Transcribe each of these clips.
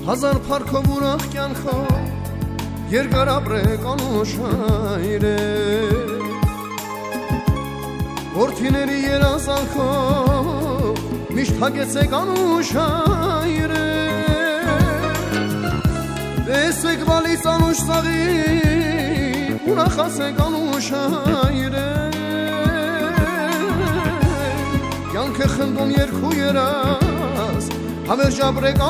Հազար փառքով ուրախ կյանքով երկար ապրեք անուշայրեր Որդիների երազանքով միշտ հագեցեք անուշայրեր Տեսեք բալից անուշ ծաղի ուրախացեք անուշայրեր Կյանքը խնդում երկու երազ Հավերժ ապրեք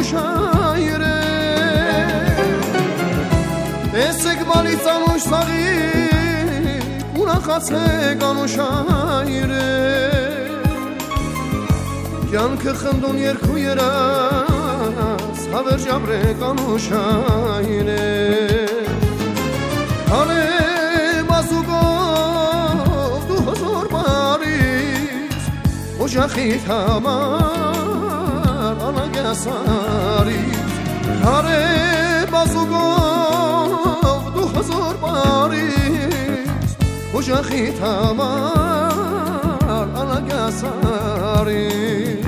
անուշայրեր Տեսեք բալից անուշ ծաղի ուրախացեք անուշայրեր Կյանքը խնդում երկու երազ Հավերժ ապրեք անուշայրեր Քարե բազուկով դու հզոր բարից Օջախիդ համար անագասարից Քարե բազուկով դու հզոր բարից Օջախիդ համար անագասարից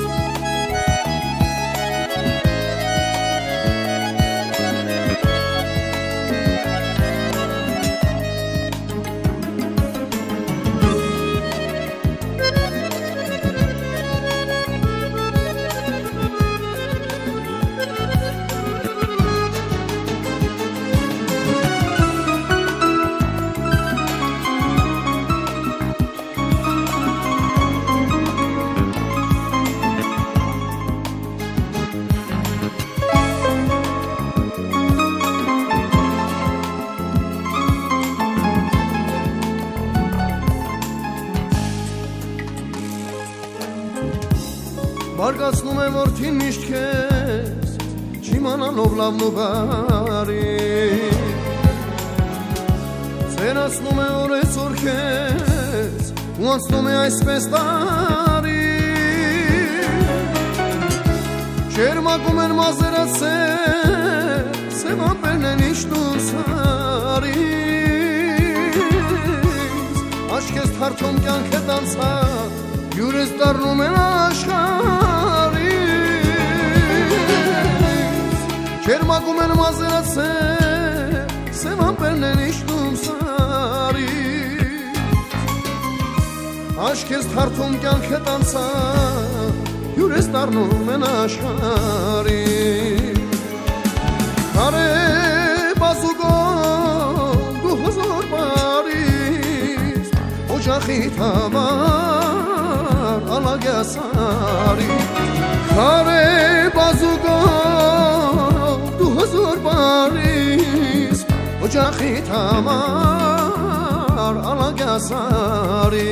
Բարգացնում է որդին միշտ քեզ Չիմանալով լավն ու բարին Ձերացնում է օրեցօր քեզ Ու անցնում է այսպես տարի Չերմակում են մազերած Սև ամպերն են իշտուն սարից Աչքես թարթում կյանքը տանցած Յուրես դառնում են աշխարից Չերմակում են մազերած Սև ամպերն են իշտում սարից Աչքես թարթում կյանքը տանցած Յուրես դառնում են աշխարից Քարե բազուկով դու հզոր բարից Օջախիդ համար անագասարի Քարե բազուկով դու հզոր բարից Օջախիդ համար անագասարի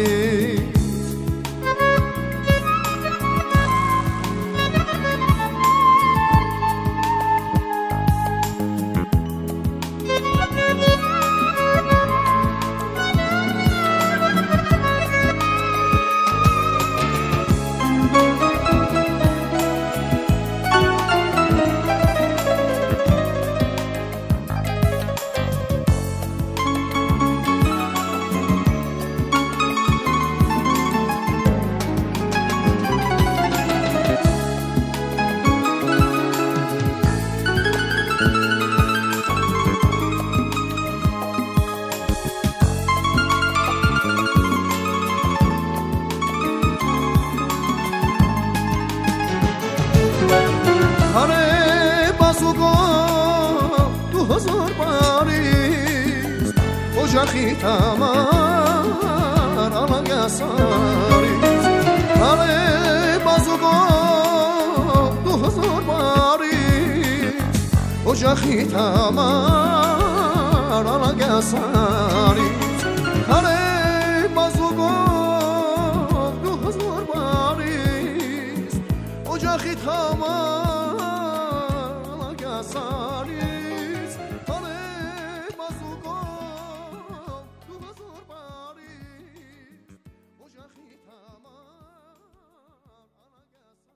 Օջախիդ համար անագասարից Քարե բազուկով դու հզոր բարից Օջախիդ համար անագասարից Քարե բազուկով դու հզոր բարից Օջախիդ համար անագասարից